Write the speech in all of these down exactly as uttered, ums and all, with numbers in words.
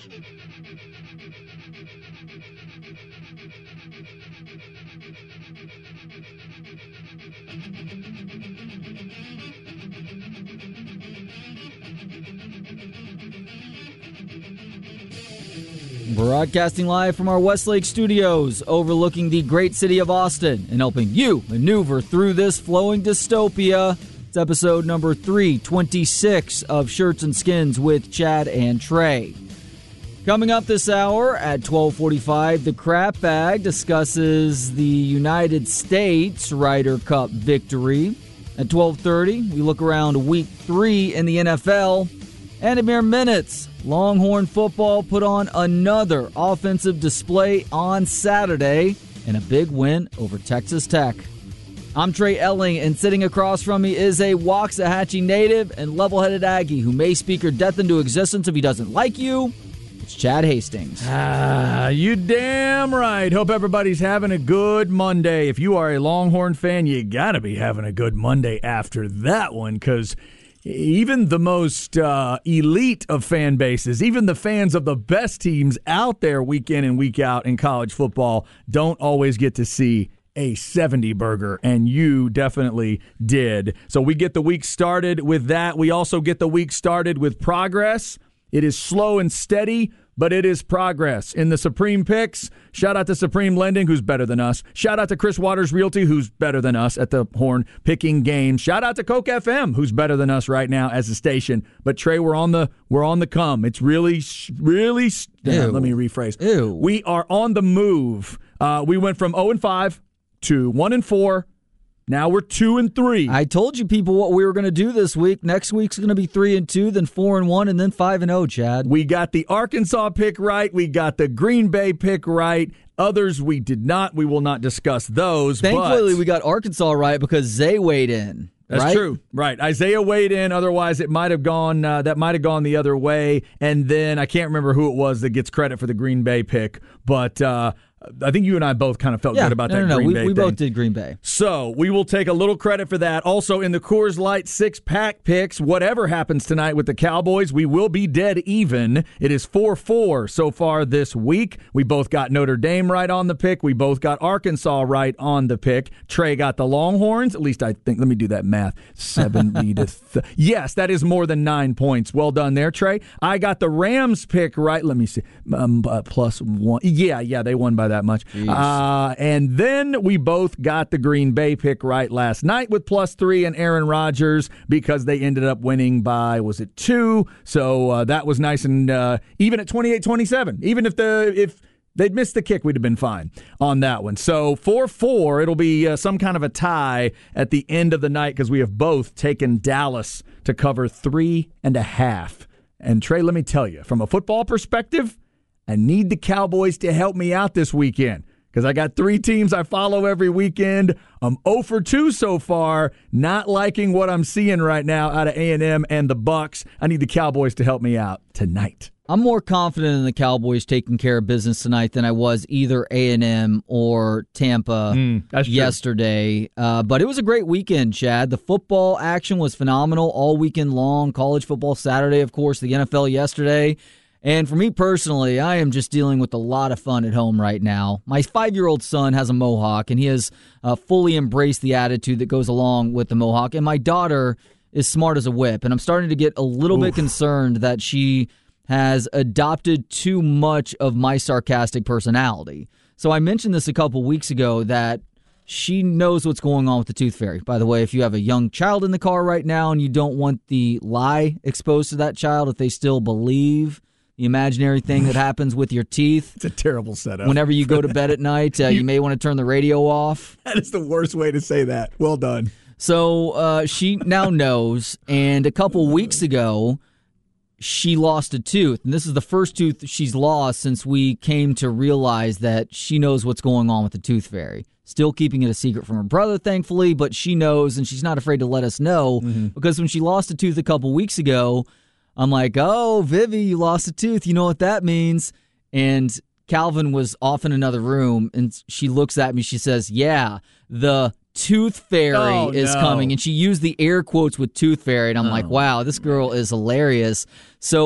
Broadcasting live from our Westlake studios, overlooking the great city of Austin and helping you maneuver through this flowing dystopia. It's episode number three twenty-six of Shirts and Skins with Chad and Trey. Coming up this hour at twelve forty-five, the Crap Bag discusses the United States Ryder Cup victory. At twelve thirty, we look around week three in the N F L. And in mere minutes, Longhorn football put on another offensive display on Saturday in a big win over Texas Tech. I'm Trey Elling, and sitting across from me is a Waxahachie native and level-headed Aggie who may speak her death into existence if he doesn't like you. It's Chad Hastings. Ah, you damn right. Hope everybody's having a good Monday. If you are a Longhorn fan, you got to be having a good Monday after that one, because even the most uh, elite of fan bases, even the fans of the best teams out there week in and week out in college football, don't always get to see a seventy burger, and you definitely did. So we get the week started with that. We also get the week started with progress. It is slow and steady, but it is progress. In the Supreme Picks, shout out to Supreme Lending, who's better than us. Shout out to Chris Waters Realty, who's better than us at the Horn picking games. Shout out to Coke F M, who's better than us right now as a station. But Trey, we're on the we're on the come. It's really, really. Uh, let me rephrase. Ew. We are on the move. Uh, we went from oh and five to one and four. Now we're two and three. I told you people what we were going to do this week. Next week's going to be three and two, then four and one, and then five and zero. Chad, we got the Arkansas pick right. We got the Green Bay pick right. Others we did not. We will not discuss those. Thankfully, but we got Arkansas right because Zay weighed in. That's right? true. Right. Isaiah weighed in. Otherwise, it might have gone. Uh, that might have gone the other way. And then I can't remember who it was that gets credit for the Green Bay pick, but. Uh, I think you and I both kind of felt yeah, good about no, that no, no. Green we, Bay we thing. both did Green Bay. So we will take a little credit for that. Also, in the Coors Light six-pack picks, whatever happens tonight with the Cowboys, we will be dead even. It is four four so far this week. We both got Notre Dame right on the pick. We both got Arkansas right on the pick. Trey got the Longhorns. At least I think. Let me do that math. seventy to th- Yes, that is more than nine points. Well done there, Trey. I got the Rams pick right. Let me see. Um, uh, plus one. Yeah, yeah, they won by that much. Uh, Uh, and then we both got the Green Bay pick right last night with plus three and Aaron Rodgers because they ended up winning by, was it two? So uh, that was nice. And uh, even at twenty-eight twenty-seven, even if the if they'd missed the kick, we'd have been fine on that one. So four four, it'll be uh, some kind of a tie at the end of the night because we have both taken Dallas to cover three and a half. And Trey, let me tell you, from a football perspective, I need the Cowboys to help me out this weekend. Because I got three teams I follow every weekend. I'm oh for two so far. Not liking what I'm seeing right now out of A and M and the Bucs. I need the Cowboys to help me out tonight. I'm more confident in the Cowboys taking care of business tonight than I was either A and M or Tampa mm, that's yesterday. Uh, but it was a great weekend, Chad. The football action was phenomenal all weekend long. College football Saturday, of course, the N F L yesterday. And for me personally, I am just dealing with a lot of fun at home right now. My five-year-old son has a mohawk, and he has uh, fully embraced the attitude that goes along with the mohawk. And my daughter is smart as a whip, and I'm starting to get a little Oof. bit concerned that she has adopted too much of my sarcastic personality. So I mentioned this a couple weeks ago that she knows what's going on with the Tooth Fairy. By the way, if you have a young child in the car right now and you don't want the lie exposed to that child, if they still believe the imaginary thing that happens with your teeth. It's a terrible setup. Whenever you go to bed at night, uh, you, you may want to turn the radio off. That is the worst way to say that. Well done. So uh, she now knows, and a couple weeks ago, she lost a tooth. And this is the first tooth she's lost since we came to realize that she knows what's going on with the Tooth Fairy. Still keeping it a secret from her brother, thankfully, but she knows, and she's not afraid to let us know, mm-hmm. because when she lost a tooth a couple weeks ago, I'm like, oh, Vivi, you lost a tooth. You know what that means. And Calvin was off in another room, and she looks at me. She says, yeah, the Tooth Fairy oh, is no. coming. And she used the air quotes with Tooth Fairy. And I'm oh. like, wow, this girl is hilarious. So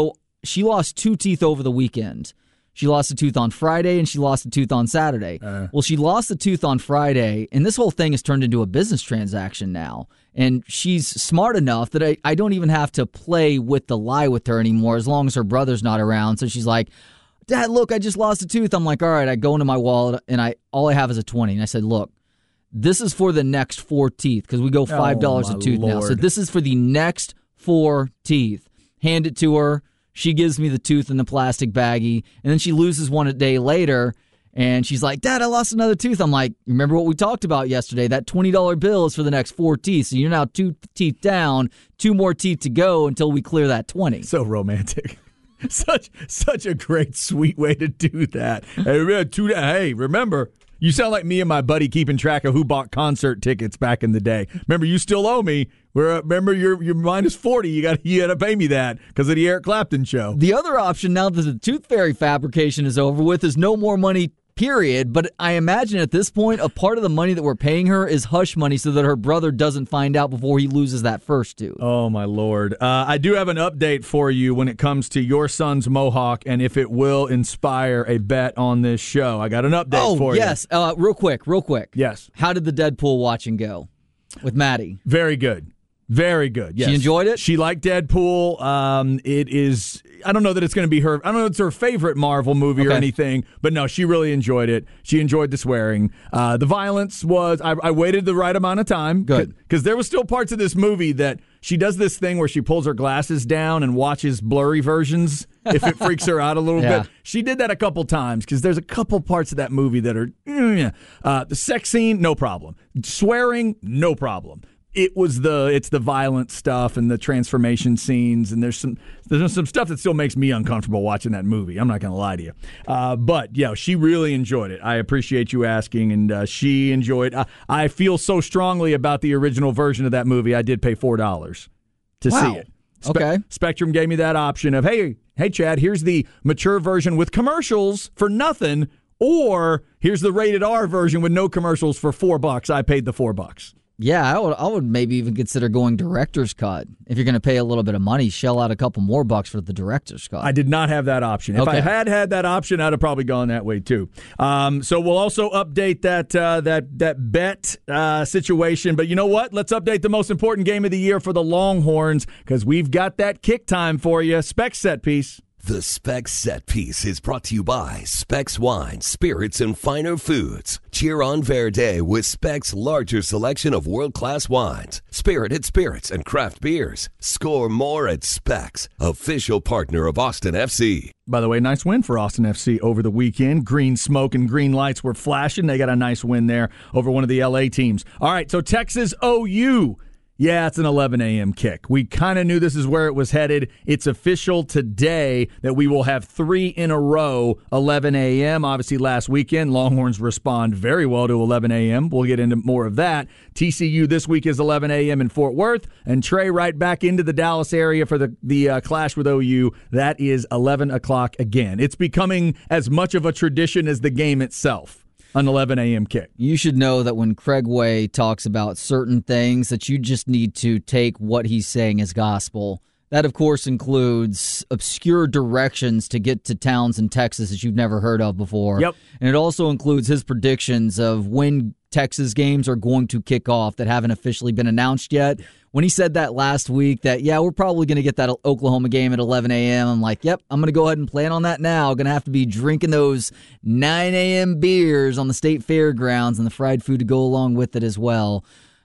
she lost two teeth over the weekend. She lost a tooth on Friday, and she lost a tooth on Saturday. Uh. Well, she lost a tooth on Friday, and this whole thing has turned into a business transaction now. And she's smart enough that I, I don't even have to play with the lie with her anymore as long as her brother's not around. So she's like, Dad, look, I just lost a tooth. I'm like, all right, I go into my wallet, and I all I have is a twenty. And I said, look, this is for the next four teeth, because we go five dollars oh, a tooth Lord. now. So this is for the next four teeth. Hand it to her. She gives me the tooth in the plastic baggie, and then she loses one a day later, and she's like, Dad, I lost another tooth. I'm like, remember what we talked about yesterday? That twenty dollar bill is for the next four teeth, so you're now two teeth down, two more teeth to go until we clear that twenty. So romantic. Such such a great, sweet way to do that. Hey, two, hey, remember, you sound like me and my buddy keeping track of who bought concert tickets back in the day. Remember, you still owe me. We're, remember, you're, you're minus forty. You got you got to pay me that because of the Eric Clapton show. The other option, now that the Tooth Fairy fabrication is over with, is no more money, period. But I imagine at this point, a part of the money that we're paying her is hush money so that her brother doesn't find out before he loses that first tooth. Oh, my Lord. Uh, I do have an update for you when it comes to your son's mohawk and if it will inspire a bet on this show. I got an update oh, for yes. you. Oh, yes. Uh, real quick, real quick. Yes. How did the Deadpool watching go with Maddie? Very good. Very good. Yes. She enjoyed it? She liked Deadpool. Um, it is, I don't know that it's going to be her, I don't know if it's her favorite Marvel movie okay. or anything, but no, she really enjoyed it. She enjoyed the swearing. Uh, the violence was, I, I waited the right amount of time. Good. Because there was still parts of this movie that she does this thing where she pulls her glasses down and watches blurry versions if it freaks her out a little yeah. bit. She did that a couple times because there's a couple parts of that movie that are, mm, uh, the sex scene, no problem. Swearing, no problem. It was the it's the violent stuff and the transformation scenes, and there's some there's some stuff that still makes me uncomfortable watching that movie. I'm not going to lie to you, uh, but yeah, she really enjoyed it. I appreciate you asking, and uh, she enjoyed. I, I feel so strongly about the original version of that movie. I did pay four dollars to wow. see it. Spe- okay, Spectrum gave me that option of hey hey Chad, here's the mature version with commercials for nothing, or here's the rated R version with no commercials for four bucks. I paid the four bucks. Yeah, I would, I would maybe even consider going director's cut. If you're going to pay a little bit of money, shell out a couple more bucks for the director's cut. I did not have that option. If okay. I had had that option, I'd have probably gone that way too. Um, so we'll also update that uh, that that bet uh, situation. But you know what? Let's update the most important game of the year for the Longhorns because we've got that kick time for you. Specs set piece. The Specs Set Piece is brought to you by Specs Wine, Spirits, and Finer Foods. Cheer on Verde with Specs' larger selection of world-class wines, spirited spirits, and craft beers. Score more at Specs, official partner of Austin F C. By the way, nice win for Austin F C over the weekend. Green smoke and green lights were flashing. They got a nice win there over one of the L A teams. All right, so Texas O U. Yeah, it's an eleven a.m. kick. We kind of knew this is where it was headed. It's official today that we will have three in a row, eleven a.m. Obviously, last weekend, Longhorns respond very well to eleven a.m. We'll get into more of that. T C U this week is eleven a.m. in Fort Worth, and Trey right back into the Dallas area for the, the uh, clash with O U. That is eleven o'clock again. It's becoming as much of a tradition as the game itself. An eleven a.m. kick. You should know that when Craig Way talks about certain things that you just need to take what he's saying as gospel. That, of course, includes obscure directions to get to towns in Texas that you've never heard of before. Yep. And it also includes his predictions of when Texas games are going to kick off that haven't officially been announced yet. When he said that last week, that, yeah, we're probably going to get that Oklahoma game at eleven a.m., I'm like, yep, I'm going to go ahead and plan on that now. Going to have to be drinking those nine a.m. beers on the state fairgrounds and the fried food to go along with it as well.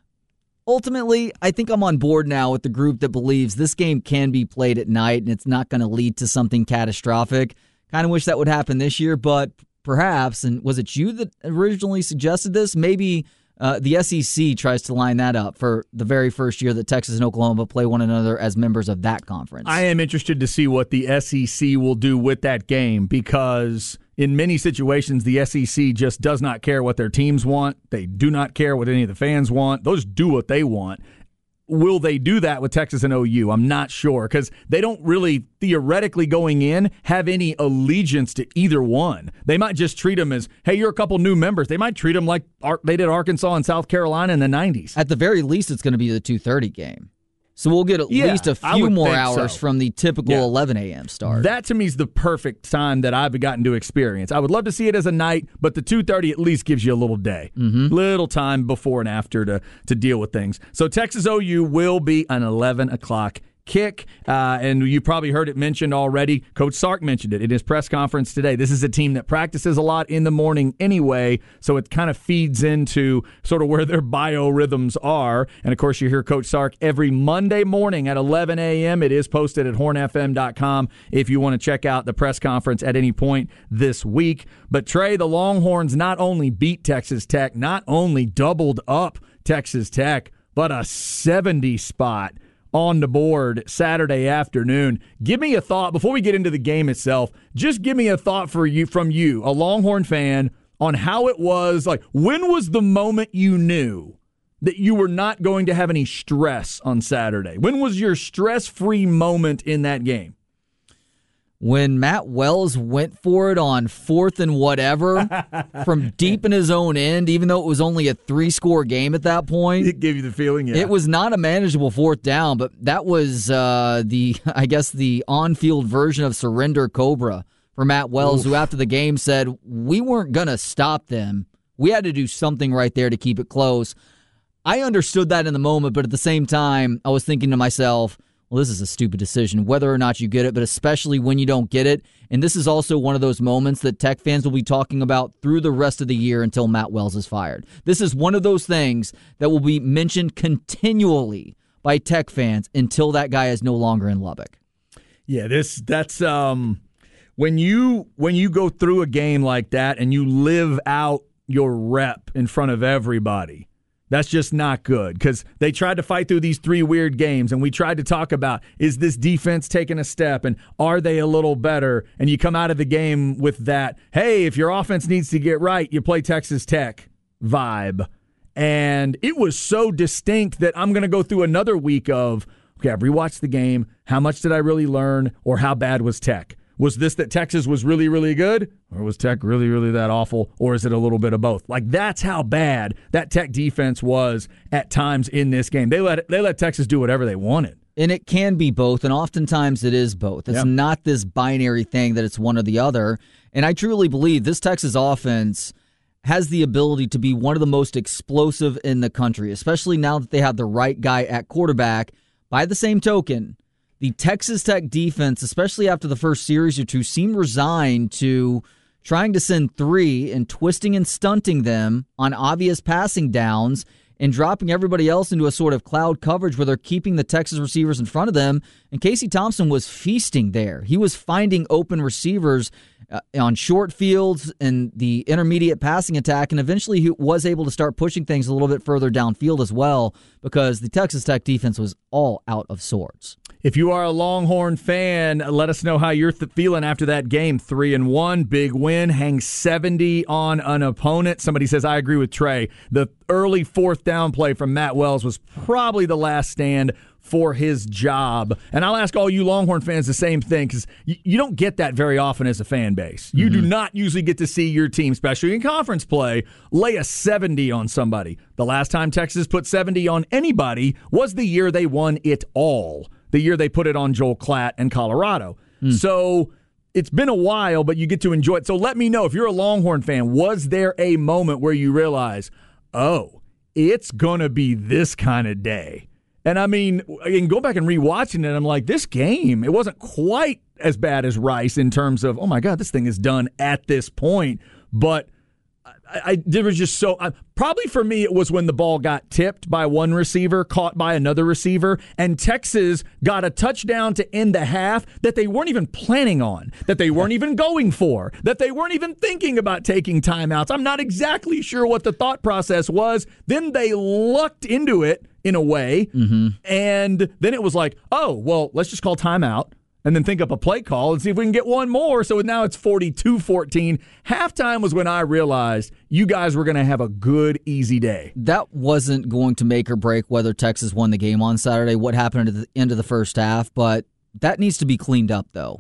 Ultimately, I think I'm on board now with the group that believes this game can be played at night and it's not going to lead to something catastrophic. Kind of wish that would happen this year, but perhaps, and was it you that originally suggested this? Maybe uh, the S E C tries to line that up for the very first year that Texas and Oklahoma play one another as members of that conference. I am interested to see what the S E C will do with that game because in many situations, the S E C just does not care what their teams want. They do not care what any of the fans want. Those do what they want. Will they do that with Texas and O U? I'm not sure because they don't really, theoretically going in, have any allegiance to either one. They might just treat them as, hey, you're a couple new members. They might treat them like they did Arkansas and South Carolina in the nineties. At the very least, it's going to be the two thirty game. So we'll get at Yeah, least a I few would more think hours so. from the typical Yeah. eleven a.m. start. That to me is the perfect time that I've gotten to experience. I would love to see it as a night, but the two thirty at least gives you a little day, mm-hmm. little time before and after to to deal with things. So Texas O U will be an eleven o'clock kick, uh, and you probably heard it mentioned already. Coach Sark mentioned it in his press conference today. This is a team that practices a lot in the morning anyway, so it kind of feeds into sort of where their biorhythms are. And, of course, you hear Coach Sark every Monday morning at eleven a.m. It is posted at horn f m dot com if you want to check out the press conference at any point this week. But, Trey, the Longhorns not only beat Texas Tech, not only doubled up Texas Tech, but a seventy spot on the board Saturday afternoon. Give me a thought before we get into the game itself. Just give me a thought for you from you, a Longhorn fan, on how it was. Like, when was the moment you knew that you were not going to have any stress on Saturday? When was your stress-free moment in that game? When Matt Wells went for it on fourth and whatever from deep in his own end, even though it was only a three-score game at that point. It gave you the feeling, yeah. It was not a manageable fourth down, but that was uh, the, I guess, the on-field version of surrender Cobra for Matt Wells, Oof. who after the game said, we weren't going to stop them. We had to do something right there to keep it close. I understood that in the moment, but at the same time, I was thinking to myself, well, this is a stupid decision, whether or not you get it, but especially when you don't get it. And this is also one of those moments that Tech fans will be talking about through the rest of the year until Matt Wells is fired. This is one of those things that will be mentioned continually by Tech fans until that guy is no longer in Lubbock. Yeah, this that's um when you when you go through a game like that and you live out your rep in front of everybody. That's just not good because they tried to fight through these three weird games, and we tried to talk about, is this defense taking a step, and are they a little better? And you come out of the game with that, hey, if your offense needs to get right, you play Texas Tech vibe. And it was so distinct that I'm going to go through another week of, okay, I've rewatched the game. How much did I really learn, or how bad was Tech? Was this that Texas was really, really good? Or was Tech really, really that awful? Or is it a little bit of both? Like, that's how bad that Tech defense was at times in this game. They let they let Texas do whatever they wanted. And it can be both, and oftentimes it is both. It's yep. not this binary thing that it's one or the other. And I truly believe this Texas offense has the ability to be one of the most explosive in the country, especially now that they have the right guy at quarterback. By the same token, the Texas Tech defense, especially after the first series or two, seemed resigned to trying to send three and twisting and stunting them on obvious passing downs and dropping everybody else into a sort of cloud coverage where they're keeping the Texas receivers in front of them. And Casey Thompson was feasting there. He was finding open receivers uh, on short fields and the intermediate passing attack, and eventually he was able to start pushing things a little bit further downfield as well because the Texas Tech defense was all out of sorts. If you are a Longhorn fan, let us know how you're th- feeling after that game. Three and one, big win, hang seventy on an opponent. Somebody says, I agree with Trey. The early fourth down play from Matt Wells was probably the last stand for his job. And I'll ask all you Longhorn fans the same thing because y- you don't get that very often as a fan base. You mm-hmm. do not usually get to see your team, especially in conference play, lay a seventy on somebody. The last time Texas put seventy on anybody was the year they won it all. The year they put it on Joel Klatt and Colorado. Mm. So it's been a while, but you get to enjoy it. So let me know, if you're a Longhorn fan, was there a moment where you realize, oh, it's going to be this kind of day? And I mean, I can go back and rewatching it, I'm like, this game, it wasn't quite as bad as Rice in terms of, oh my God, this thing is done at this point. But I, I there was just so uh, probably for me it was when the ball got tipped by one receiver, caught by another receiver, and Texas got a touchdown to end the half that they weren't even planning on, that they weren't even going for, that they weren't even thinking about taking timeouts. I'm not exactly sure what the thought process was. Then they lucked into it in a way, mm-hmm. and then it was like, oh, well, let's just call timeout. And then think up a play call and see if we can get one more. So now it's forty-two fourteen. Halftime was when I realized you guys were going to have a good, easy day. That wasn't going to make or break whether Texas won the game on Saturday, what happened at the end of the first half. But that needs to be cleaned up, though.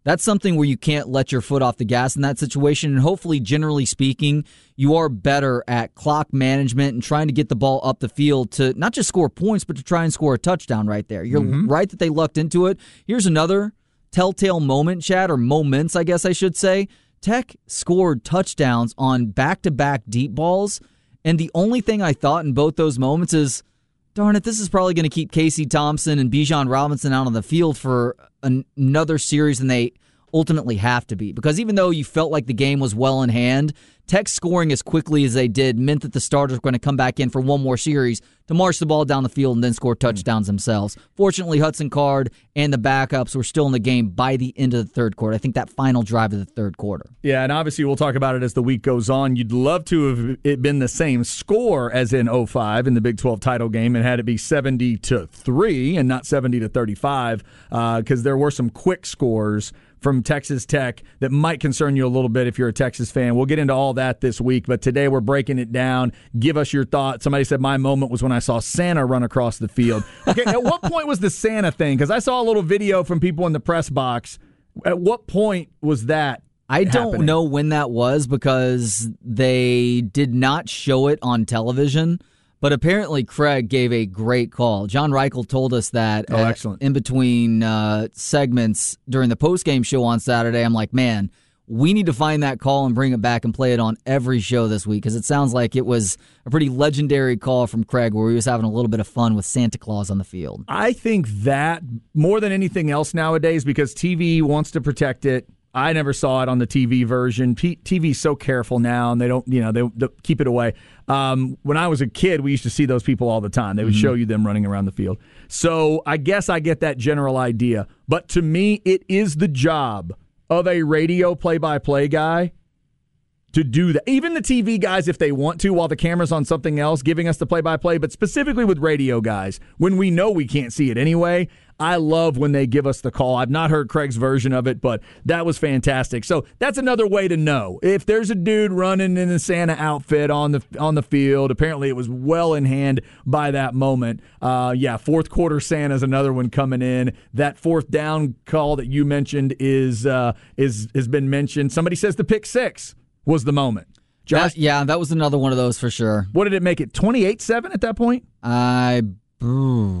That's something where you can't let your foot off the gas in that situation. And hopefully, generally speaking, you are better at clock management and trying to get the ball up the field to not just score points, but to try and score a touchdown right there. You're mm-hmm. right that they lucked into it. Here's another telltale moment, Chad, or moments, I guess I should say. Tech scored touchdowns on back-to-back deep balls. And the only thing I thought in both those moments is, darn it, this is probably going to keep Casey Thompson and Bijan Robinson out on the field for an- another series than they ultimately have to be. Because even though you felt like the game was well in hand, Tech scoring as quickly as they did meant that the starters were going to come back in for one more series to march the ball down the field and then score touchdowns themselves. Fortunately, Hudson Card and the backups were still in the game by the end of the third quarter. I think that final drive of the third quarter. Yeah, and obviously we'll talk about it as the week goes on. You'd love to have it been the same score as in oh five in the Big twelve title game and had it be seventy to three and not seventy to thirty-five because uh, there were some quick scores from Texas Tech that might concern you a little bit if you're a Texas fan. We'll get into all that this week, but today we're breaking it down. Give us your thoughts. Somebody said my moment was when I saw Santa run across the field. Okay, at what point was the Santa thing? Because I saw a little video from people in the press box. At what point was that I don't happening? know when that was because they did not show it on television. But apparently Craig gave a great call. John Reichel told us that oh, uh, excellent. in between uh, segments during the postgame show on Saturday. I'm like, man, we need to find that call and bring it back and play it on every show this week because it sounds like it was a pretty legendary call from Craig where he was having a little bit of fun with Santa Claus on the field. I think that more than anything else nowadays because T V wants to protect it. I never saw it on the T V version. P- T V's so careful now, and they don't, you know, they, they keep it away. Um, when I was a kid, we used to see those people all the time. They would mm-hmm. show you them running around the field. So I guess I get that general idea. But to me, it is the job of a radio play-by-play guy to do that. Even the T V guys, if they want to, while the camera's on something else, giving us the play-by-play, but specifically with radio guys, when we know we can't see it anyway, I love when they give us the call. I've not heard Craig's version of it, but that was fantastic. So that's another way to know. If there's a dude running in a Santa outfit on the on the field, apparently it was well in hand by that moment. Uh, yeah, fourth quarter Santa's another one coming in. That fourth down call that you mentioned is uh, is has been mentioned. Somebody says the pick six was the moment. Josh? That, yeah, that was another one of those for sure. What did it make it? twenty-eight seven at that point? I... Ooh.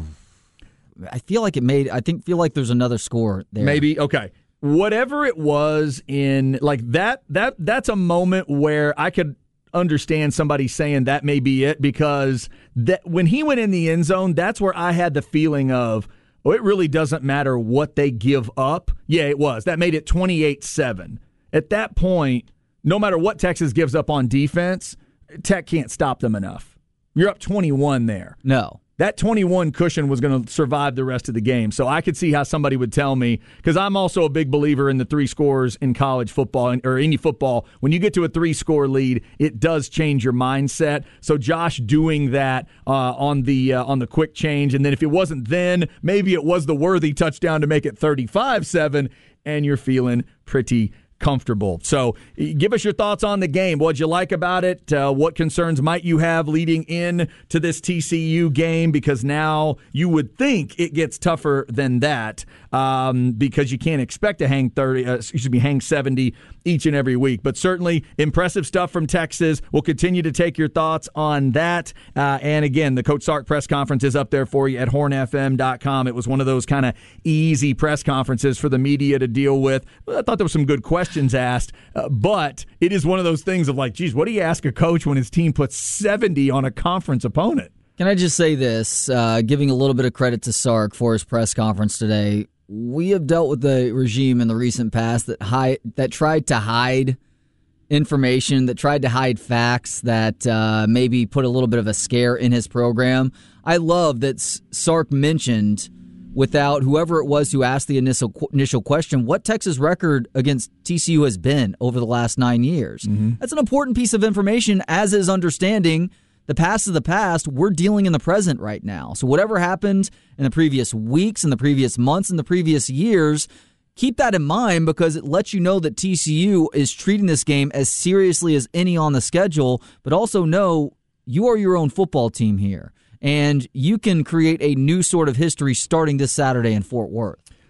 I feel like it made. I think feel like there's another score there. Maybe okay. Whatever it was in like that. That that's a moment where I could understand somebody saying that may be it because that when he went in the end zone, that's where I had the feeling of oh, it really doesn't matter what they give up. Yeah, it was. That made it twenty-eight seven. At that point, no matter what Texas gives up on defense, Tech can't stop them enough. You're up twenty-one there. No. That twenty-one cushion was going to survive the rest of the game. So I could see how somebody would tell me, because I'm also a big believer in the three scores in college football or any football. When you get to a three-score lead, it does change your mindset. So Josh doing that uh, on the uh, on the quick change, and then if it wasn't then, maybe it was the worthy touchdown to make it thirty-five seven, and you're feeling pretty comfortable. So give us your thoughts on the game. What'd you like about it? Uh, what concerns might you have leading in to this T C U game? Because now you would think it gets tougher than that um, because you can't expect to hang thirty, uh, excuse me, hang seventy each and every week. But certainly impressive stuff from Texas. We'll continue to take your thoughts on that. Uh, and again, the Coach Sark press conference is up there for you at horn f m dot com. It was one of those kind of easy press conferences for the media to deal with. I thought there was some good questions questions asked, uh, but it is one of those things of like, geez, what do you ask a coach when his team puts seventy on a conference opponent? Can I just say this, uh, giving a little bit of credit to Sark for his press conference today. We have dealt with the regime in the recent past that hide, that tried to hide information, that tried to hide facts, that uh, maybe put a little bit of a scare in his program. I love that Sark mentioned, without whoever it was who asked the initial initial question, what Texas' record against T C U has been over the last nine years. Mm-hmm. That's an important piece of information, as is understanding the past is the past. We're dealing in the present right now. So whatever happened in the previous weeks, in the previous months, in the previous years, keep that in mind because it lets you know that T C U is treating this game as seriously as any on the schedule, but also know you are your own football team here. And you can create a new sort of history starting this Saturday in Fort Worth.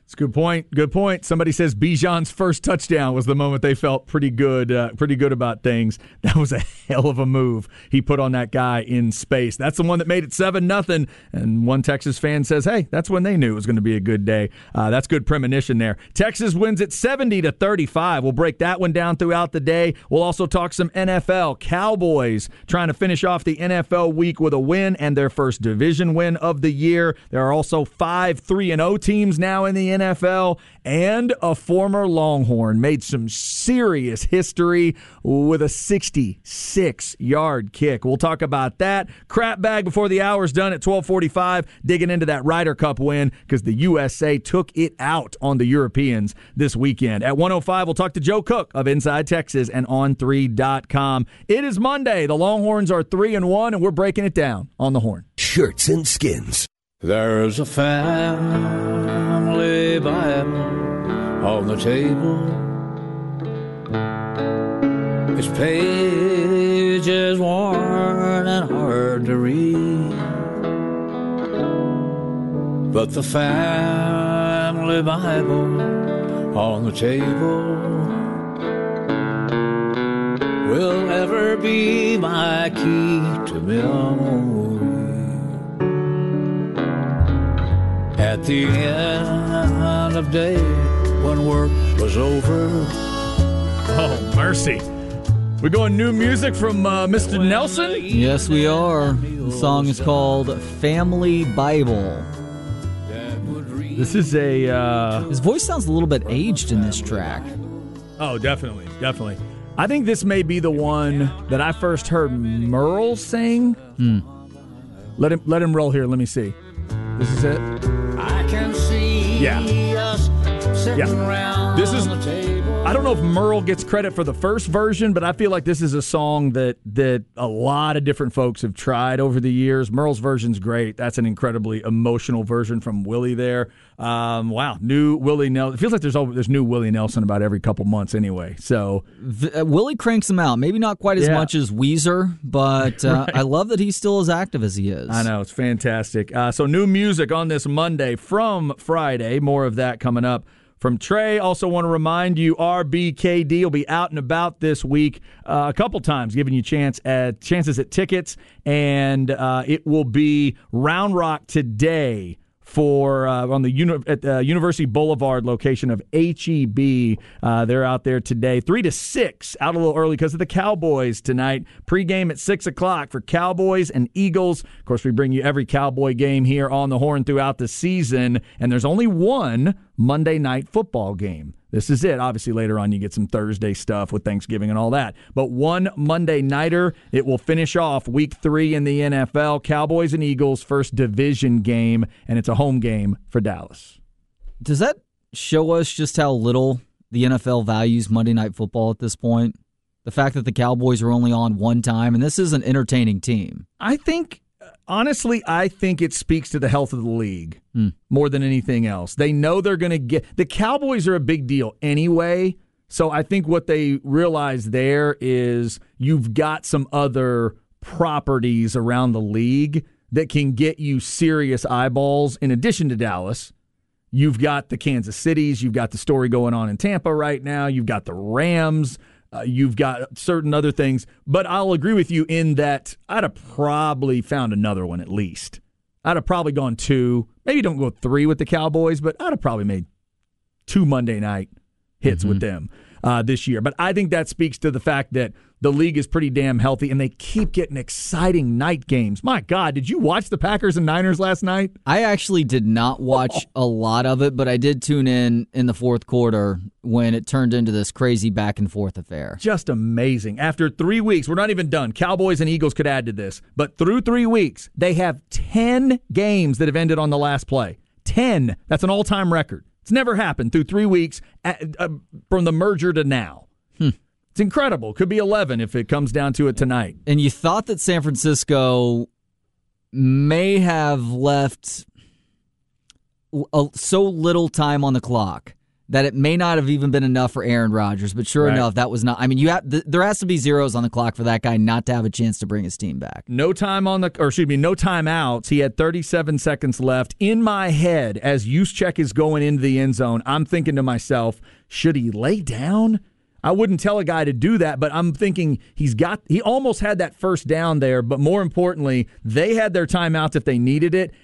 It's a good point. Good point. Somebody says Bijan's first touchdown was the moment they felt pretty good, uh, pretty good about things. That was a hell of a move he put on that guy in space. That's the one that made it seven nothing. And one Texas fan says, "Hey, that's when they knew it was going to be a good day." Uh, that's good premonition there. Texas wins it seventy to thirty-five. We'll break that one down throughout the day. We'll also talk some N F L. Cowboys trying to finish off the N F L week with a win and their first division win of the year. There are also five three and oh teams now in the N F L, and a former Longhorn made some serious history with a sixty-six-yard kick. We'll talk about that. Crap bag before the hour's done at twelve forty-five, digging into that Ryder Cup win because the U S A took it out on the Europeans this weekend. At one oh five, we'll talk to Joe Cook of Inside Texas and on three dot com. It is Monday. The Longhorns are three and one, and we're breaking it down on the Horn. Shirts and Skins. There's a family Bible on the table. Its pages worn and hard to read, but the family Bible on the table will ever be my key to memory. At the end of day, when work was over. Oh, mercy. We're going new music from uh, Mister Nelson? Yes, we are. The song is called Family Bible. This is a... Uh... His voice sounds a little bit aged in this track. Oh, definitely, definitely. I think this may be the one that I first heard Merle sing. Hmm. Let him, let him roll here. Let me see. This is it. I can see Yeah. us sitting Yeah. around This is... the table. I don't know if Merle gets credit for the first version, but I feel like this is a song that that a lot of different folks have tried over the years. Merle's version's great. That's an incredibly emotional version from Willie there. Um, wow, new Willie Nelson. It feels like there's always, there's new Willie Nelson about every couple months anyway. So The, uh, Willie cranks him out. Maybe not quite as Yeah. much as Weezer, but uh, Right. I love that he's still as active as he is. I know, it's fantastic. Uh, so new music on this Monday from Friday. More of that coming up from Trey. Also want to remind you, R B K D will be out and about this week uh, a couple times, giving you chance at, chances at tickets, and uh, it will be Round Rock today for uh, on the uni- at the University Boulevard location of H E B. Uh, they're out there today, three to six. Out a little early because of the Cowboys tonight. Pregame at six o'clock for Cowboys and Eagles. Of course, we bring you every Cowboy game here on the Horn throughout the season, and there's only one Monday night football game. This is it. Obviously, later on, you get some Thursday stuff with Thanksgiving and all that. But one Monday nighter, it will finish off week three in the N F L. Cowboys and Eagles, first division game, and it's a home game for Dallas. Does that show us just how little the N F L values Monday Night Football at this point? The fact that the Cowboys are only on one time, and this is an entertaining team. I think, honestly, I think it speaks to the health of the league Hmm. more than anything else. They know they're going to get – the Cowboys are a big deal anyway, so I think what they realize there is you've got some other properties around the league that can get you serious eyeballs in addition to Dallas. You've got the Kansas Cities. You've got the story going on in Tampa right now. You've got the Rams. Uh, you've got certain other things, but I'll agree with you in that I'd have probably found another one at least. I'd have probably gone two, maybe don't go three with the Cowboys, but I'd have probably made two Monday night hits mm-hmm. with them uh, this year. But I think that speaks to the fact that the league is pretty damn healthy, and they keep getting exciting night games. My God, did you watch the Packers and Niners last night? I actually did not watch a lot of it, but I did tune in in the fourth quarter when it turned into this crazy back-and-forth affair. Just amazing. After three weeks, we're not even done. Cowboys and Eagles could add to this, but through three weeks, they have ten games that have ended on the last play. ten. That's an all-time record. It's never happened through three weeks at, uh, from the merger to now. Hmm. It's incredible. Could be eleven if it comes down to it tonight. And you thought that San Francisco may have left a, so little time on the clock that it may not have even been enough for Aaron Rodgers, but sure Right. enough, that was not. I mean, you have th- there has to be zeros on the clock for that guy not to have a chance to bring his team back. No time on the, or excuse me, no timeouts. He had thirty-seven seconds left. In my head, as Juszczyk is going into the end zone, I'm thinking to myself, should he lay down? I wouldn't tell a guy to do that, but I'm thinking he's got, he almost had that first down there, but more importantly, they had their timeouts if they needed it.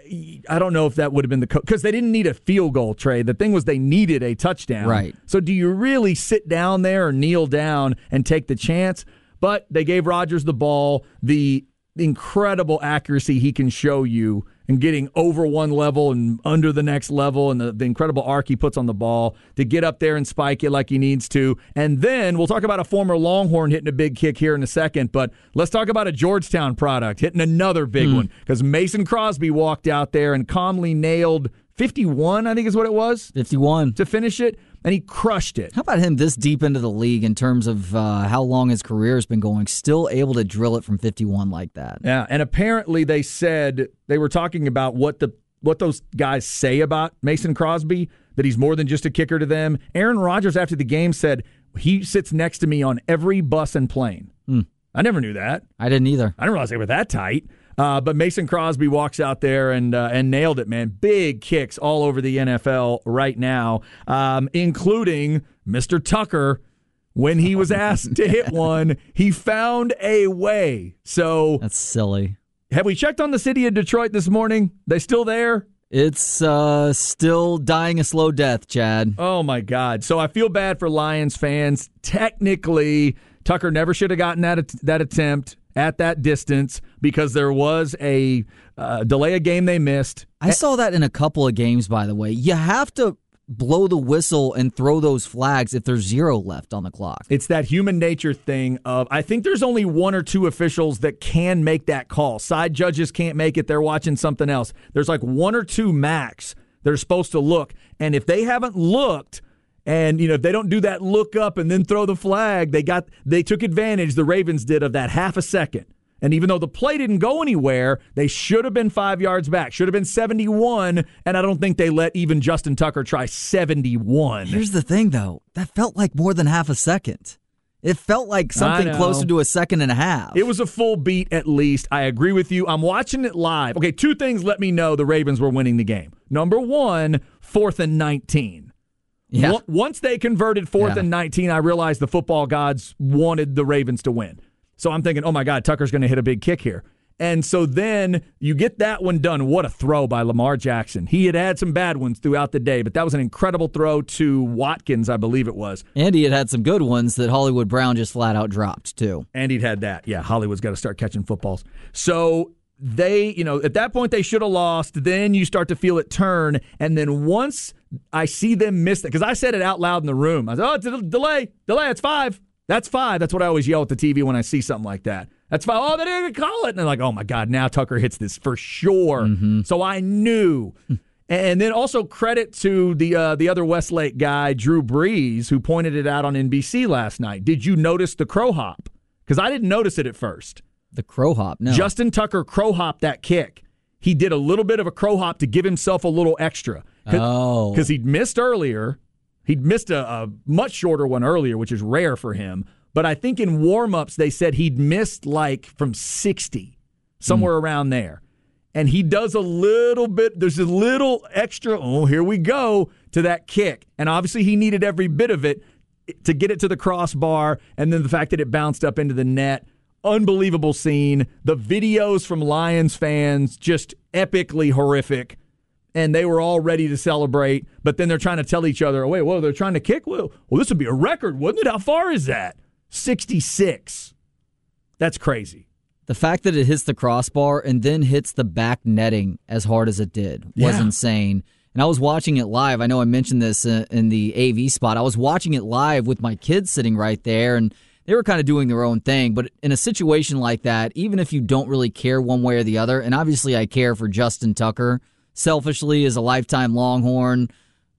I don't know if that would have been the, because they didn't need a field goal, Trey. The thing was they needed a touchdown. Right. So do you really sit down there or kneel down and take the chance? But they gave Rodgers the ball, the incredible accuracy he can show you and getting over one level and under the next level, and the, the incredible arc he puts on the ball to get up there and spike it like he needs to. And then we'll talk about a former Longhorn hitting a big kick here in a second, but let's talk about a Georgetown product hitting another big mm. one, because Mason Crosby walked out there and calmly nailed fifty-one, I think is what it was. fifty-one. To finish it. And he crushed it. How about him this deep into the league in terms of uh, how long his career has been going, still able to drill it from fifty-one like that? Yeah, and apparently they said, they were talking about what the what those guys say about Mason Crosby, that he's more than just a kicker to them. Aaron Rodgers, after the game, said, he sits next to me on every bus and plane. Mm. I never knew that. I didn't either. I didn't realize they were that tight. Uh, but Mason Crosby walks out there and uh, and nailed it, man. Big kicks all over the N F L right now, um, including Mister Tucker. When he was asked to hit one, he found a way. So that's silly. Have we checked on the city of Detroit this morning? They still there? It's uh, still dying a slow death, Chad. Oh, my God. So I feel bad for Lions fans. Technically, Tucker never should have gotten that, that attempt at that distance, because there was a uh, delay a game they missed. I saw that in a couple of games, by the way. You have to blow the whistle and throw those flags if there's zero left on the clock. It's that human nature thing of, I think there's only one or two officials that can make that call. Side judges can't make it. They're watching something else. There's like one or two max that are supposed to look. And if they haven't looked, and, you know, if they don't do that look up and then throw the flag, they got they took advantage, the Ravens did, of that half a second. And even though the play didn't go anywhere, they should have been five yards back. Should have been seventy-one, and I don't think they let even Justin Tucker try seventy-one. Here's the thing, though. That felt like more than half a second. It felt like something closer to a second and a half. It was a full beat at least. I agree with you. I'm watching it live. Okay, two things let me know the Ravens were winning the game. Number one, fourth and nineteen. Yeah. Once they converted fourth yeah. and nineteen, I realized the football gods wanted the Ravens to win. So I'm thinking, oh, my God, Tucker's going to hit a big kick here. And so then you get that one done. What a throw by Lamar Jackson. He had had some bad ones throughout the day, but that was an incredible throw to Watkins, I believe it was. And he had had some good ones that Hollywood Brown just flat out dropped, too. And he'd had that. Yeah, Hollywood's got to start catching footballs. So they, you know, at that point they should have lost. Then you start to feel it turn. And then once I see them miss it, because I said it out loud in the room. I said, oh, it's a delay. Delay, it's five. That's five. That's what I always yell at the T V when I see something like that. That's five. Oh, they didn't call it. And they're like, oh, my God, now Tucker hits this for sure. Mm-hmm. So I knew. And then also credit to the uh, the other Westlake guy, Drew Brees, who pointed it out on N B C last night. Did you notice the crow hop? Because I didn't notice it at first. The crow hop, no. Justin Tucker crow hopped that kick. He did a little bit of a crow hop to give himself a little extra. Cause, oh. Because he'd missed earlier. He'd missed a, a much shorter one earlier, which is rare for him. But I think in warm-ups they said he'd missed like from sixty, somewhere mm. around there. And he does a little bit, there's a little extra, oh, here we go, to that kick. And obviously he needed every bit of it to get it to the crossbar, and then the fact that it bounced up into the net. Unbelievable scene. The videos from Lions fans, just epically horrific. And they were all ready to celebrate, but then they're trying to tell each other, oh, wait, whoa, they're trying to kick? Well, well, this would be a record, wouldn't it? How far is that? sixty-six. That's crazy. The fact that it hits the crossbar and then hits the back netting as hard as it did was yeah. insane. And I was watching it live. I know I mentioned this in the A V spot. I was watching it live with my kids sitting right there, and they were kind of doing their own thing. But in a situation like that, even if you don't really care one way or the other, and obviously I care for Justin Tucker, selfishly as a lifetime Longhorn,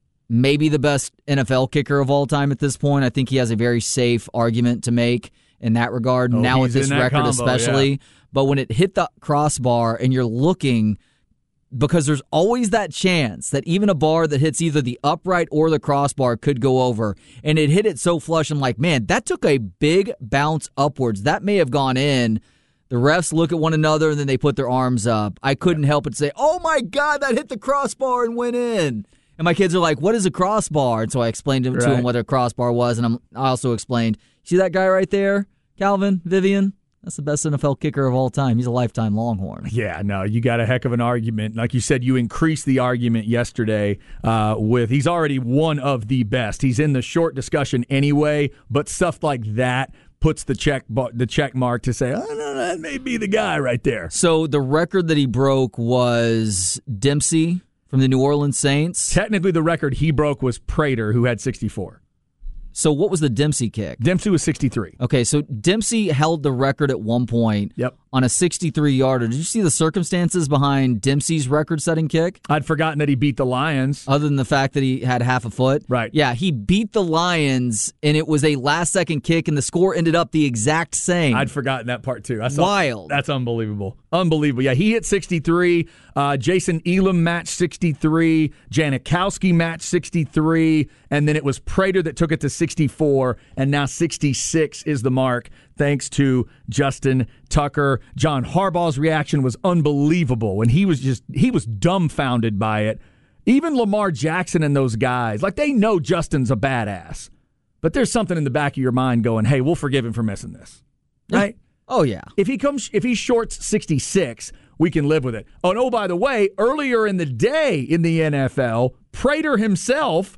maybe the best N F L kicker of all time at this point. I think he has a very safe argument to make in that regard, oh, now with this record combo, especially. Yeah. But when it hit the crossbar and you're looking, because there's always that chance that even a bar that hits either the upright or the crossbar could go over, and it hit it so flush. I'm like, man, that took a big bounce upwards. That may have gone in. The refs look at one another, and then they put their arms up. I couldn't help but say, oh, my God, that hit the crossbar and went in. And my kids are like, what is a crossbar? And so I explained to, right. to them what a crossbar was, and I'm, I also explained, see that guy right there, Calvin, Vivian? That's the best N F L kicker of all time. He's a lifetime Longhorn. Yeah, no, you got a heck of an argument. Like you said, you increased the argument yesterday uh, with he's already one of the best. He's in the short discussion anyway, but stuff like that puts the check the check mark to say, oh, no, that may be the guy right there. So the record that he broke was Dempsey from the New Orleans Saints. Technically, the record he broke was Prater, who had sixty-four. So what was the Dempsey kick? Dempsey was sixty-three. Okay, so Dempsey held the record at one point yep. on a sixty-three-yarder. Did you see the circumstances behind Dempsey's record-setting kick? I'd forgotten that he beat the Lions. Other than the fact that he had half a foot? Right. Yeah, he beat the Lions, and it was a last-second kick, and the score ended up the exact same. I'd forgotten that part, too. I saw, Wild. That's unbelievable. Unbelievable. Yeah, he hit sixty-three. Uh, Jason Elam matched sixty-three. Janikowski matched sixty-three. And then it was Prater that took it to sixty-four. And now sixty-six is the mark, thanks to Justin Tucker. John Harbaugh's reaction was unbelievable. And he was just, he was dumbfounded by it. Even Lamar Jackson and those guys, like they know Justin's a badass. But there's something in the back of your mind going, hey, we'll forgive him for missing this. Right? Oh, yeah. If he comes, if he shorts sixty-six, we can live with it. Oh, and oh, by the way, earlier in the day in the N F L, Prater himself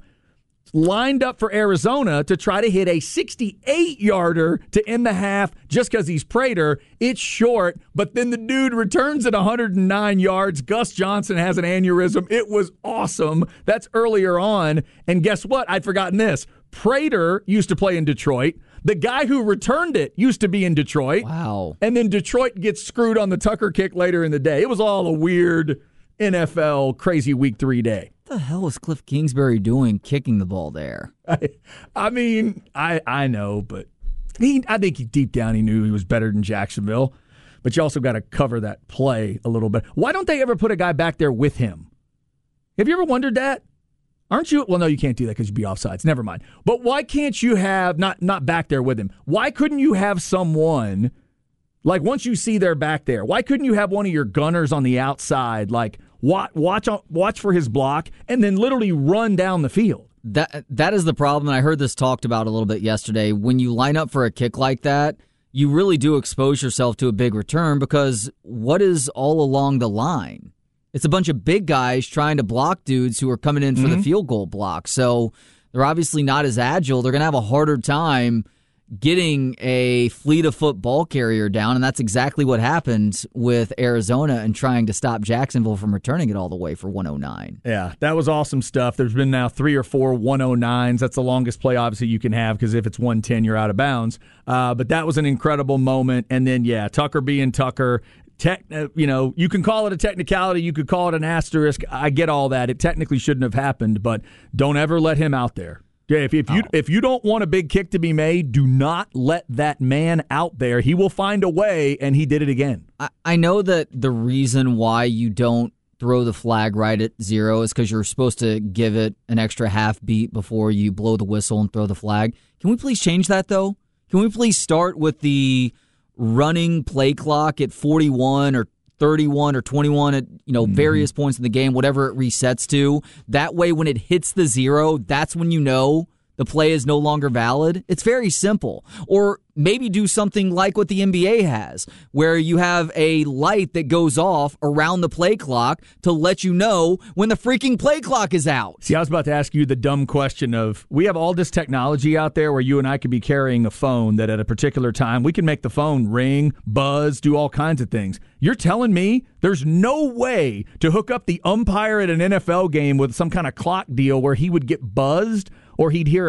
lined up for Arizona to try to hit a sixty-eight-yarder to end the half just because he's Prater. It's short, but then the dude returns at one hundred nine yards. Gus Johnson has an aneurysm. It was awesome. That's earlier on. And guess what? I'd forgotten this. Prater used to play in Detroit. The guy who returned it used to be in Detroit. Wow. And then Detroit gets screwed on the Tucker kick later in the day. It was all a weird N F L crazy week three day. What the hell was Cliff Kingsbury doing kicking the ball there? I, I mean, I, I know, but he, I think he, deep down he knew he was better than Jacksonville. But you also got to cover that play a little bit. Why don't they ever put a guy back there with him? Have you ever wondered that? Aren't you? Well, no, you can't do that because you'd be offsides. Never mind. But why can't you have, not not back there with him, why couldn't you have someone, like once you see they're back there, why couldn't you have one of your gunners on the outside, like watch watch, watch for his block, and then literally run down the field? That That is the problem, and I heard this talked about a little bit yesterday. When you line up for a kick like that, you really do expose yourself to a big return because what is all along the line? It's a bunch of big guys trying to block dudes who are coming in for mm-hmm. the field goal block. So they're obviously not as agile. They're going to have a harder time getting a fleet of foot ball carrier down, and that's exactly what happened with Arizona and trying to stop Jacksonville from returning it all the way for one oh nine. Yeah, that was awesome stuff. There's been now three or four one oh nines. That's the longest play, obviously, you can have because if it's one ten, you're out of bounds. Uh, but that was an incredible moment. And then, yeah, Tucker being Tucker. Tech, you know, you can call it a technicality, you could call it an asterisk. I get all that. It technically shouldn't have happened, but don't ever let him out there. Yeah, if, if you oh. if you don't want a big kick to be made, do not let that man out there. He will find a way, and he did it again. I, I know that the reason why you don't throw the flag right at zero is because you're supposed to give it an extra half beat before you blow the whistle and throw the flag. Can we please change that, though? Can we please start with the running play clock at forty-one or thirty-one or twenty-one at you know mm-hmm. various points in the game, whatever it resets to? That way, when it hits the zero, that's when you know the play is no longer valid. It's very simple. Or maybe do something like what the N B A has, where you have a light that goes off around the play clock to let you know when the freaking play clock is out. See, I was about to ask you the dumb question of, we have all this technology out there where you and I could be carrying a phone that at a particular time, we can make the phone ring, buzz, do all kinds of things. You're telling me there's no way to hook up the umpire at an N F L game with some kind of clock deal where he would get buzzed or he'd hear a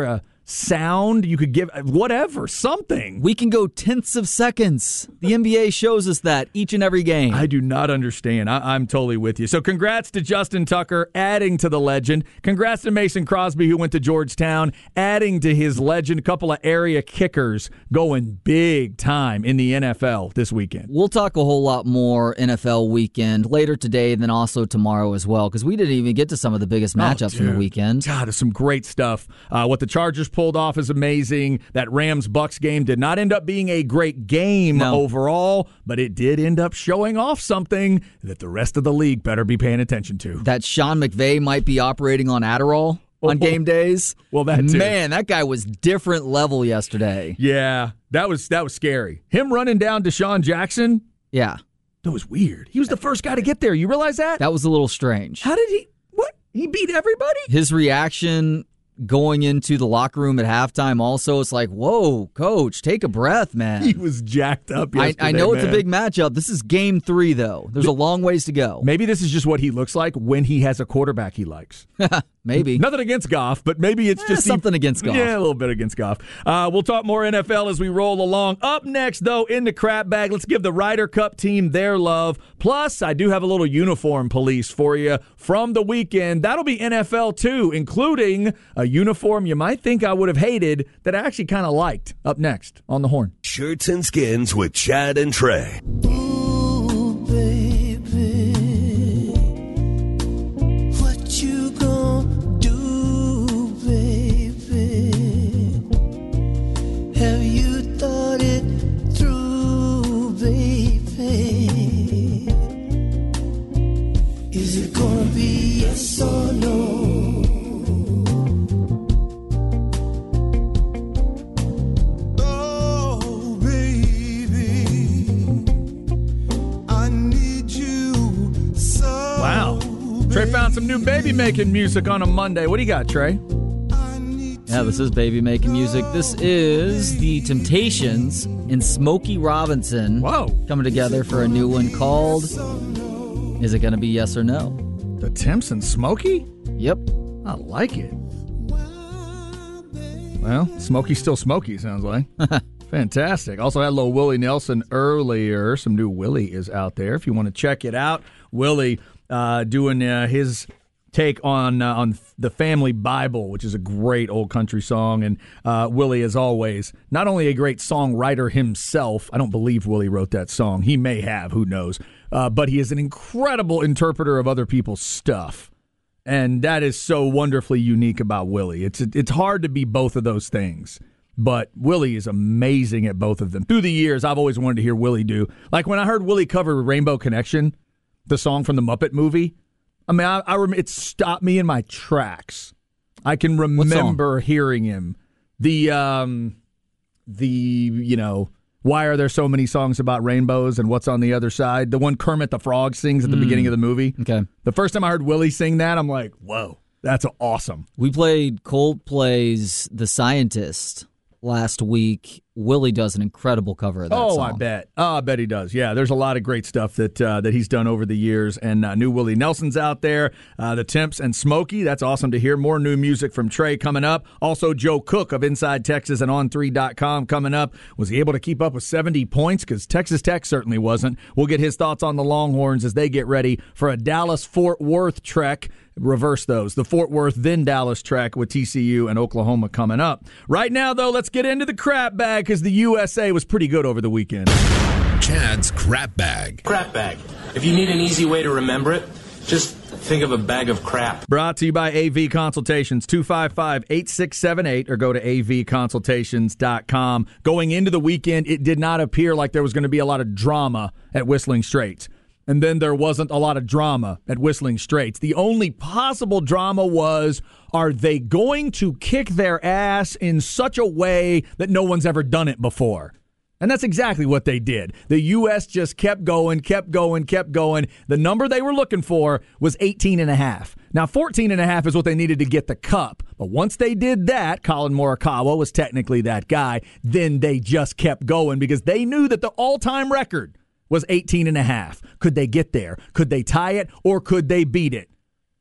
sound you could give, whatever, something. We can go tenths of seconds. The N B A shows us that each and every game. I do not understand. I, I'm totally with you. So congrats to Justin Tucker, adding to the legend. Congrats to Mason Crosby, who went to Georgetown, adding to his legend. A couple of area kickers going big time in the N F L this weekend. We'll talk a whole lot more N F L weekend later today and then also tomorrow as well, because we didn't even get to some of the biggest matchups oh, from the weekend. God, there's some great stuff. Uh, what the Chargers pulled off is amazing. That Rams-Bucks game did not end up being a great game no. overall, but it did end up showing off something that the rest of the league better be paying attention to. That Sean McVay might be operating on Adderall on game days. Well, that too. Man, that guy was different level yesterday. Yeah, that was that was scary. Him running down Deshaun Jackson. Yeah. That was weird. He was the first guy to get there. You realize that? That was a little strange. How did he? What? He beat everybody? His reaction going into the locker room at halftime also, it's like, whoa, coach, take a breath, man. He was jacked up yesterday, I, I know man. it's a big matchup. This is game three, though. There's a long ways to go. Maybe this is just what he looks like when he has a quarterback he likes. Maybe. Nothing against Goff, but maybe it's eh, just something he, against Goff. Yeah, a little bit against Goff. Uh, we'll talk more N F L as we roll along. Up next, though, in the crap bag, let's give the Ryder Cup team their love. Plus, I do have a little uniform police for you from the weekend. That'll be N F L, too, including a uniform you might think I would have hated that I actually kind of liked. Up next on The Horn. Shirts and Skins with Chad and Trey. Ooh, baby, what you gonna do, baby? Have you thought it through, baby? Is it gonna be yes or no? Trey found some new baby-making music on a Monday. What do you got, Trey? Yeah, this is baby-making music. This is the Temptations and Smokey Robinson. Whoa. Coming together for a new one called Is It Gonna Be Yes or No? The Temps and Smokey? Yep. I like it. Well, Smokey's still Smokey, sounds like. Fantastic. Also had a little Willie Nelson earlier. Some new Willie is out there if you want to check it out. Willie uh, doing uh, his take on uh, on the Family Bible, which is a great old country song. And uh, Willie, as always, not only a great songwriter himself. I don't believe Willie wrote that song. He may have. Who knows? Uh, but he is an incredible interpreter of other people's stuff. And that is so wonderfully unique about Willie. It's it's hard to be both of those things. But Willie is amazing at both of them. Through the years, I've always wanted to hear Willie do. Like when I heard Willie cover Rainbow Connection, the song from the Muppet movie, I mean, I, I rem- it stopped me in my tracks. I can remember hearing him. The, um, the you know, why are there so many songs about rainbows and what's on the other side? The one Kermit the Frog sings at the mm. beginning of the movie. Okay. The first time I heard Willie sing that, I'm like, whoa, that's awesome. We played Coldplay's The Scientist last week. Willie does an incredible cover of that oh, song. I bet. Oh, I bet he does. Yeah, there's a lot of great stuff that uh, that he's done over the years. And uh, new Willie Nelson's out there. Uh, the Temps and Smokey. That's awesome to hear. More new music from Trey coming up. Also, Joe Cook of Inside Texas and on three dot com coming up. Was he able to keep up with seventy points? Because Texas Tech certainly wasn't. We'll get his thoughts on the Longhorns as they get ready for a Dallas-Fort Worth trek. Reverse those. The Fort Worth, then Dallas trek with T C U and Oklahoma coming up. Right now, though, let's get into the crap bag because the U S A was pretty good over the weekend. Chad's crap bag. Crap bag. If you need an easy way to remember it, just think of a bag of crap. Brought to you by A V Consultations, two five five, eight six seven eight, or go to a v consultations dot com. Going into the weekend, it did not appear like there was going to be a lot of drama at Whistling Straits. And then there wasn't a lot of drama at Whistling Straits. The only possible drama was, are they going to kick their ass in such a way that no one's ever done it before? And that's exactly what they did. The U S just kept going, kept going, kept going. The number they were looking for was eighteen and a half. Now, fourteen and a half is what they needed to get the cup. But once they did that, Colin Morikawa was technically that guy, then they just kept going because they knew that the all-time record was eighteen and a half. Could they get there? Could they tie it? Or could they beat it?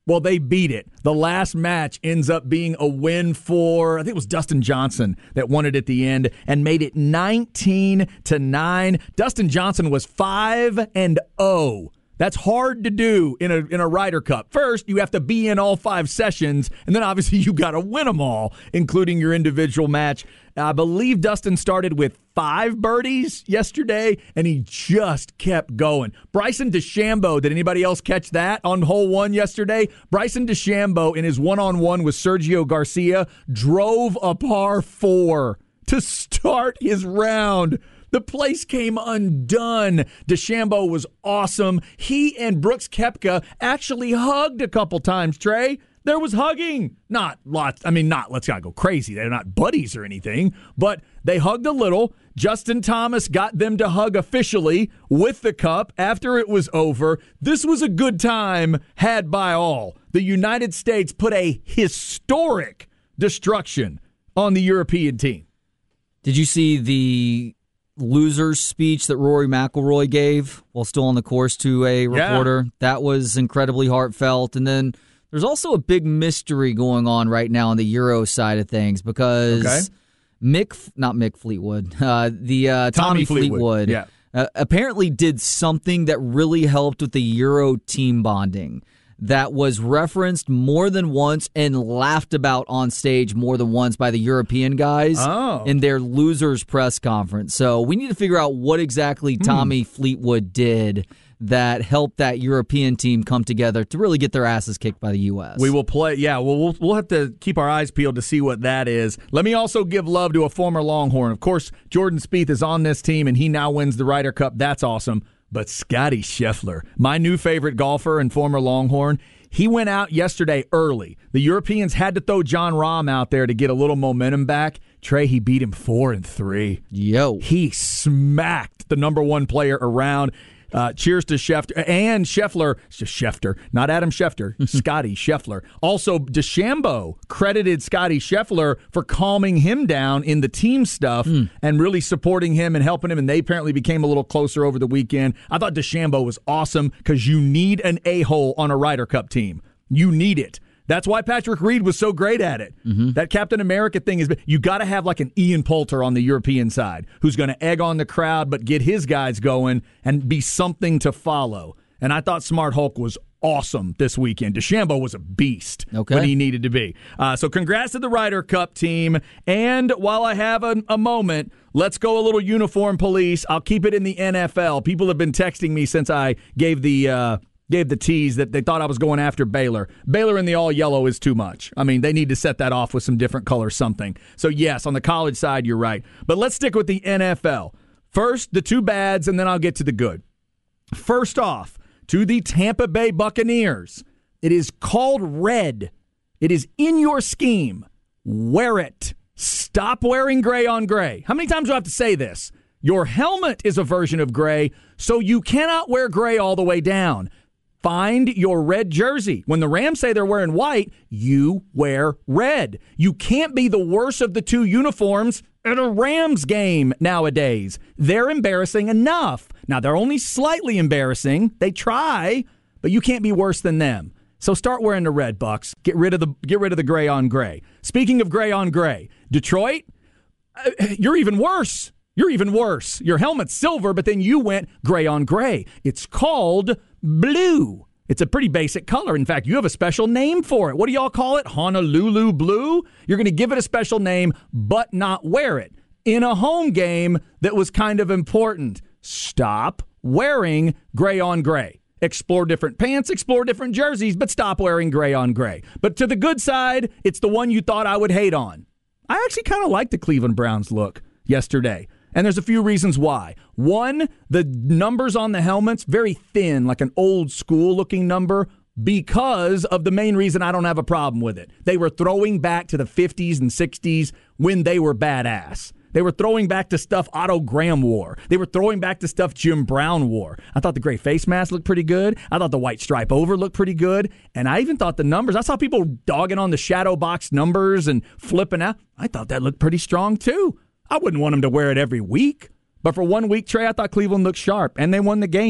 Well, they beat it. The last match ends up being a win for, I think it was Dustin Johnson that won it at the end and made it nineteen to nine. Dustin Johnson was five and oh. That's hard to do in a in a Ryder Cup. First, you have to be in all five sessions, and then obviously you got to win them all, including your individual match. I believe Dustin started with five birdies yesterday, and he just kept going. Bryson DeChambeau, did anybody else catch that on hole one yesterday? Bryson DeChambeau, in his one-on-one with Sergio Garcia, drove a par four to start his round. The place came undone. DeChambeau was awesome. He and Brooks Koepka actually hugged a couple times, Trey. There was hugging. Not lots. I mean, not, let's not go crazy. They're not buddies or anything, but they hugged a little. Justin Thomas got them to hug officially with the cup after it was over. This was a good time had by all. The United States put a historic destruction on the European team. Did you see the loser's speech that Rory McIlroy gave while still on the course to a reporter? Yeah. That was incredibly heartfelt. And then there's also a big mystery going on right now on the Euro side of things because okay. Mick, not Mick Fleetwood, uh, the uh, Tommy, Tommy Fleetwood, Fleetwood yeah. uh, apparently did something that really helped with the Euro team bonding that was referenced more than once and laughed about on stage more than once by the European guys oh. in their losers press conference. So we need to figure out what exactly Tommy hmm. Fleetwood did that helped that European team come together to really get their asses kicked by the U S. We will play, yeah, well, we'll we'll have to keep our eyes peeled to see what that is. Let me also give love to a former Longhorn. Of course, Jordan Spieth is on this team, and he now wins the Ryder Cup. That's awesome. But Scotty Scheffler, my new favorite golfer and former Longhorn, he went out yesterday early. The Europeans had to throw John Rahm out there to get a little momentum back. Trey, he beat him four and three. Yo. He smacked the number one player around. Uh, cheers to Schefter and Scheffler, Schefter, not Adam Schefter, Scotty Scheffler. Also, DeChambeau credited Scotty Scheffler for calming him down in the team stuff mm. and really supporting him and helping him, and they apparently became a little closer over the weekend. I thought DeChambeau was awesome because you need an a-hole on a Ryder Cup team. You need it. That's why Patrick Reed was so great at it. Mm-hmm. That Captain America thing is, you got to have like an Ian Poulter on the European side who's going to egg on the crowd but get his guys going and be something to follow. And I thought Smart Hulk was awesome this weekend. DeChambeau was a beast okay. when he needed to be. Uh, so congrats to the Ryder Cup team. And while I have a, a moment, let's go a little uniform police. I'll keep it in the N F L. People have been texting me since I gave the uh, gave the tease that they thought I was going after Baylor. Baylor in the all-yellow is too much. I mean, they need to set that off with some different color something. So, yes, on the college side, you're right. But let's stick with the N F L. First, the two bads, and then I'll get to the good. First off, to the Tampa Bay Buccaneers. It is called red. It is in your scheme. Wear it. Stop wearing gray on gray. How many times do I have to say this? Your helmet is a version of gray, so you cannot wear gray all the way down. Find your red jersey. When the Rams say they're wearing white, you wear red. You can't be the worst of the two uniforms at a Rams game nowadays. They're embarrassing enough. Now, they're only slightly embarrassing. They try, but you can't be worse than them. So start wearing the red, Bucks. Get rid of the get rid of the gray on gray. Speaking of gray on gray, Detroit, uh, you're even worse. You're even worse. Your helmet's silver, but then you went gray on gray. It's called blue. It's a pretty basic color. In fact, you have a special name for it. What do y'all call it? Honolulu blue? You're going to give it a special name, but not wear it. In a home game that was kind of important. Stop wearing gray on gray. Explore different pants, explore different jerseys, but stop wearing gray on gray. But to the good side, it's the one you thought I would hate on. I actually kind of like the Cleveland Browns look yesterday. And there's a few reasons why. One, the numbers on the helmets, very thin, like an old school looking number, because of the main reason I don't have a problem with it. They were throwing back to the fifties and sixties when they were badass. They were throwing back to stuff Otto Graham wore. They were throwing back to stuff Jim Brown wore. I thought the gray face mask looked pretty good. I thought the white stripe over looked pretty good. And I even thought the numbers, I saw people dogging on the shadow box numbers and flipping out. I thought that looked pretty strong too. I wouldn't want them to wear it every week. But for one week, Trey, I thought Cleveland looked sharp, and they won the game.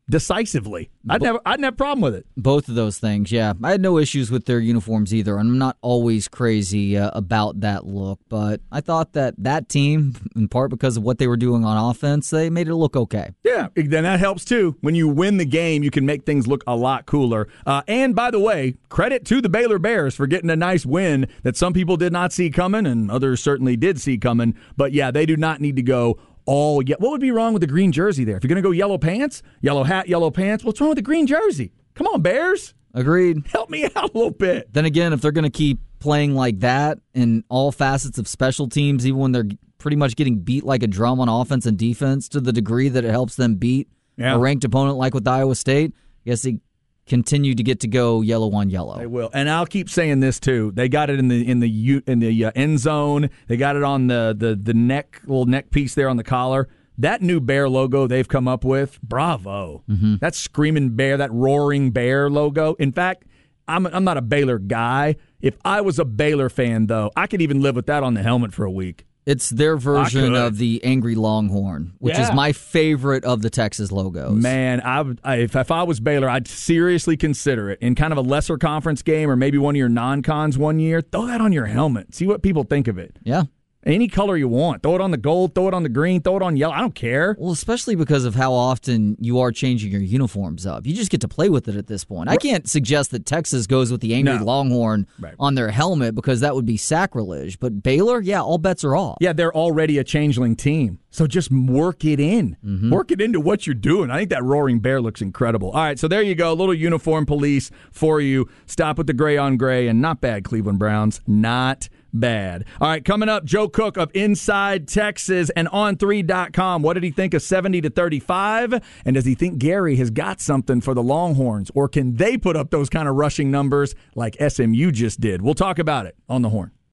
decisively. I'd never, I'd have a problem with it. Both of those things, yeah. I had no issues with their uniforms either. I'm not always crazy uh, about that look, but I thought that that team, in part because of what they were doing on offense, they made it look okay. Yeah, then that helps too. When you win the game, you can make things look a lot cooler. Uh, and by the way, credit to the Baylor Bears for getting a nice win that some people did not see coming and others certainly did see coming. But yeah, they do not need to go all yet. What would be wrong with the green jersey there? If you're going to go yellow pants, yellow hat, yellow pants, what's wrong with the green jersey? Come on, Bears. Agreed. Help me out a little bit. Then again, if they're going to keep playing like that in all facets of special teams, even when they're pretty much getting beat like a drum on offense and defense to the degree that it helps them beat yeah. a ranked opponent like with Iowa State, I guess they continue to get to go yellow on yellow. They will, and I'll keep saying this too. They got it in the in the in the uh, end zone. They got it on the the the neck little neck piece there on the collar. That new bear logo they've come up with, bravo! Mm-hmm. That screaming bear, that roaring bear logo. In fact, I'm I'm not a Baylor guy. If I was a Baylor fan, though, I could even live with that on the helmet for a week. It's their version of the Angry Longhorn, which yeah. is my favorite of the Texas logos. Man, I, would, I, if, if I was Baylor, I'd seriously consider it. In kind of a lesser conference game or maybe one of your non-cons one year, throw that on your helmet. See what people think of it. Yeah. Any color you want. Throw it on the gold, throw it on the green, throw it on yellow. I don't care. Well, especially because of how often you are changing your uniforms up. You just get to play with it at this point. I can't suggest that Texas goes with the Angry no. Longhorn right. on their helmet because that would be sacrilege. But Baylor, yeah, all bets are off. Yeah, they're already a changeling team. So just work it in. Mm-hmm. Work it into what you're doing. I think that roaring bear looks incredible. All right, so there you go. A little uniform police for you. Stop with the gray on gray and not bad, Cleveland Browns. Not bad. All right, coming up, Joe Cook of Inside Texas and on three dot com. What did he think of seventy to thirty-five? And does he think Gary has got something for the Longhorns? Or can they put up those kind of rushing numbers like S M U just did? We'll talk about it on the Horn.